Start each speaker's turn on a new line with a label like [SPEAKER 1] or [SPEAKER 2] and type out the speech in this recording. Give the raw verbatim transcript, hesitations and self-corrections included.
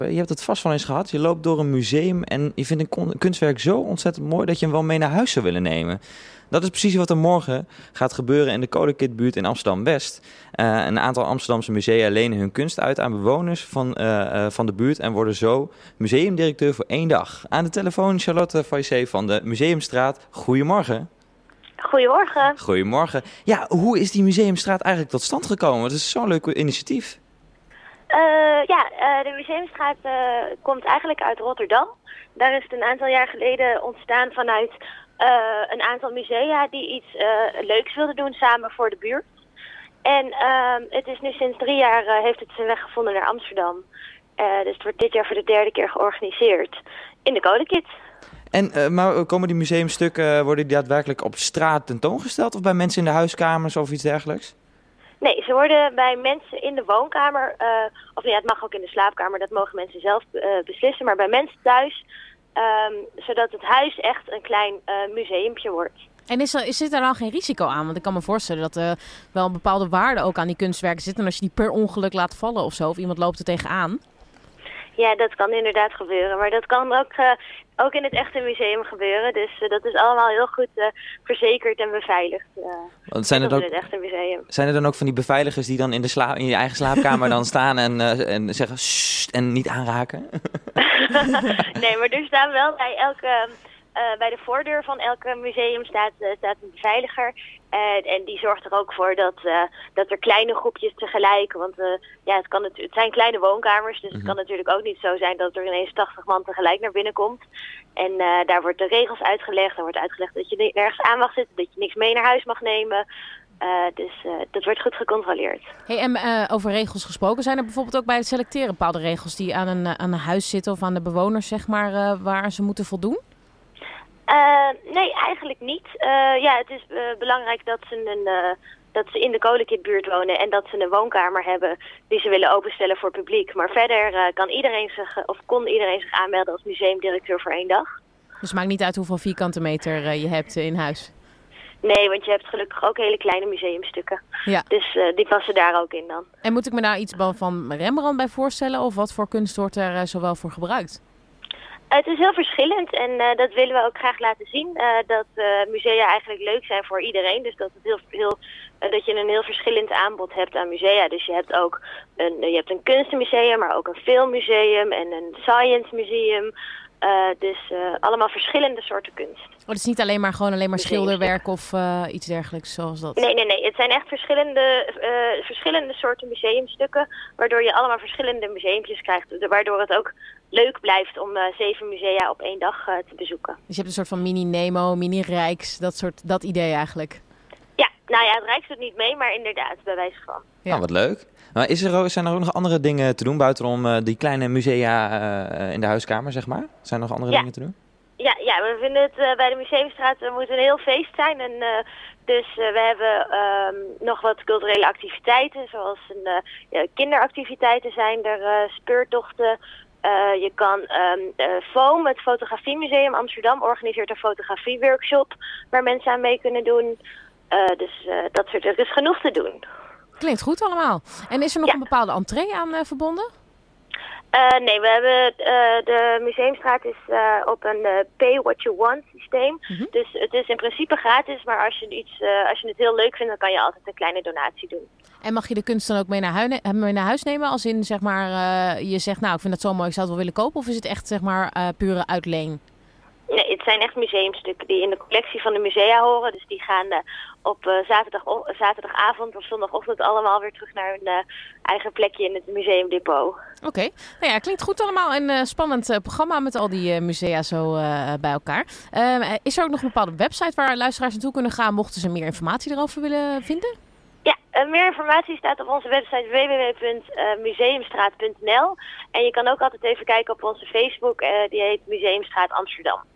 [SPEAKER 1] Je hebt het vast wel eens gehad. Je loopt door een museum en je vindt een kunstwerk zo ontzettend mooi dat je hem wel mee naar huis zou willen nemen. Dat is precies wat er morgen gaat gebeuren in de Codekitbuurt in Amsterdam-West. Uh, een aantal Amsterdamse musea lenen hun kunst uit aan bewoners van, uh, uh, van de buurt en worden zo museumdirecteur voor één dag. Aan de telefoon Charlotte Faissé van de Museumstraat. Goedemorgen.
[SPEAKER 2] Goedemorgen.
[SPEAKER 1] Goedemorgen. Ja, hoe is die Museumstraat eigenlijk tot stand gekomen? Het is zo'n leuk initiatief.
[SPEAKER 2] Uh, ja, uh, de Museumstraat uh, komt eigenlijk uit Rotterdam. Daar is het een aantal jaar geleden ontstaan vanuit uh, een aantal musea die iets uh, leuks wilden doen samen voor de buurt. En uh, het is nu sinds drie jaar uh, heeft het zijn weg gevonden naar Amsterdam. Uh, dus het wordt dit jaar voor de derde keer georganiseerd in de Codekit.
[SPEAKER 1] En uh, maar komen die museumstukken, worden die daadwerkelijk op straat tentoongesteld of bij mensen in de huiskamers of iets dergelijks?
[SPEAKER 2] Nee, ze worden bij mensen in de woonkamer, uh, of ja, het mag ook in de slaapkamer, dat mogen mensen zelf uh, beslissen, maar bij mensen thuis, um, zodat het huis echt een klein uh, museumpje wordt.
[SPEAKER 3] En is er, is, zit er dan geen risico aan? Want ik kan me voorstellen dat er uh, wel een bepaalde waarde ook aan die kunstwerken zit. En als je die per ongeluk laat vallen of zo, of iemand loopt er tegenaan.
[SPEAKER 2] Ja, dat kan inderdaad gebeuren. Maar dat kan ook, uh, ook in het echte museum gebeuren. Dus uh, dat is allemaal heel goed uh, verzekerd en beveiligd. Uh,
[SPEAKER 1] Want zijn, er ook,
[SPEAKER 2] in het echte museum.
[SPEAKER 1] Zijn er dan ook van die beveiligers die dan in, de sla- in je eigen slaapkamer dan staan en, uh, en zeggen sst en niet aanraken?
[SPEAKER 2] Nee, maar er staan wel bij elke... Uh, bij de voordeur van elk museum staat, uh, staat een beveiliger. Uh, en die zorgt er ook voor dat, uh, dat er kleine groepjes tegelijk... Want uh, ja, het, kan het, het zijn kleine woonkamers, dus mm-hmm. Het kan natuurlijk ook niet zo zijn dat er ineens tachtig man tegelijk naar binnen komt. En uh, daar wordt de regels uitgelegd. Er wordt uitgelegd dat je nergens aan mag zitten, dat je niks mee naar huis mag nemen. Uh, dus uh, dat wordt goed gecontroleerd.
[SPEAKER 3] Hey, en uh, over regels gesproken, zijn er bijvoorbeeld ook bij het selecteren bepaalde regels die aan een, aan een huis zitten of aan de bewoners, zeg maar, uh, waar ze moeten voldoen?
[SPEAKER 2] Uh, nee, eigenlijk niet. Uh, ja, het is uh, belangrijk dat ze, een, uh, dat ze in de Codekitbuurt wonen en dat ze een woonkamer hebben die ze willen openstellen voor publiek. Maar verder uh, kan iedereen zich, of kon iedereen zich aanmelden als museumdirecteur voor één dag.
[SPEAKER 3] Dus het maakt niet uit hoeveel vierkante meter uh, je hebt uh, in huis?
[SPEAKER 2] Nee, want je hebt gelukkig ook hele kleine museumstukken.
[SPEAKER 3] Ja.
[SPEAKER 2] Dus uh, die passen daar ook in dan.
[SPEAKER 3] En moet ik me daar iets van Rembrandt bij voorstellen of wat voor kunst wordt er uh, zowel voor gebruikt?
[SPEAKER 2] Het is heel verschillend en uh, dat willen we ook graag laten zien. Uh, dat uh, musea eigenlijk leuk zijn voor iedereen. Dus dat, het heel, heel, uh, dat je een heel verschillend aanbod hebt aan musea. Dus je hebt ook een, uh, je hebt een kunstenmuseum, maar ook een filmmuseum en een science museum. Uh, dus uh, allemaal verschillende soorten kunst.
[SPEAKER 3] Oh, het is niet alleen maar gewoon alleen maar schilderwerk of uh, iets dergelijks zoals dat?
[SPEAKER 2] Nee, nee, nee. Het zijn echt verschillende, uh, verschillende soorten museumstukken, waardoor je allemaal verschillende museumpjes krijgt. Waardoor het ook leuk blijft om uh, zeven musea op één dag uh, te bezoeken.
[SPEAKER 3] Dus je hebt een soort van mini-Nemo, mini-Rijks, dat soort dat idee eigenlijk?
[SPEAKER 2] Ja, nou ja, het Rijks doet niet mee, maar inderdaad, bij wijze van.
[SPEAKER 1] Ja, nou, wat leuk. Maar is er, zijn er ook nog andere dingen te doen buitenom uh, die kleine musea uh, in de huiskamer, zeg maar? Zijn er nog andere
[SPEAKER 2] ja.
[SPEAKER 1] dingen te doen?
[SPEAKER 2] Ja, ja, we vinden het uh, bij de Museumstraat uh, moet een heel feest zijn. En, uh, dus uh, we hebben um, nog wat culturele activiteiten, zoals een, uh, ja, kinderactiviteiten zijn er, uh, speurtochten. Uh, je kan um, uh, FOAM, het Fotografiemuseum Amsterdam, organiseert een fotografieworkshop waar mensen aan mee kunnen doen. Uh, dus uh, dat soort, er is genoeg te doen.
[SPEAKER 3] Klinkt goed allemaal. En is er nog ja. een bepaalde entree aan uh, verbonden?
[SPEAKER 2] Uh, nee, we hebben uh, de Museumstraat is uh, op een uh, pay what you want systeem. Mm-hmm. Dus het is in principe gratis, maar als je, iets, uh, als je het heel leuk vindt, dan kan je altijd een kleine donatie doen.
[SPEAKER 3] En mag je de kunst dan ook mee naar, hui- mee naar huis nemen? Als in, zeg maar, uh, je zegt, nou, ik vind dat zo mooi, ik zou het wel willen kopen. Of is het echt, zeg maar, uh, pure uitleen?
[SPEAKER 2] Nee, het zijn echt museumstukken die in de collectie van de musea horen. Dus die gaan uh, op uh, zaterdag, zaterdagavond of zondagochtend allemaal weer terug naar hun uh, eigen plekje in het museumdepot.
[SPEAKER 3] Oké, okay. Nou ja, klinkt goed allemaal. Een uh, spannend uh, programma met al die uh, musea zo uh, bij elkaar. Uh, is er ook nog een bepaalde website waar luisteraars naartoe kunnen gaan mochten ze meer informatie erover willen vinden?
[SPEAKER 2] Ja, uh, meer informatie staat op onze website w w w punt museumstraat punt n l. En je kan ook altijd even kijken op onze Facebook, uh, die heet Museumstraat Amsterdam.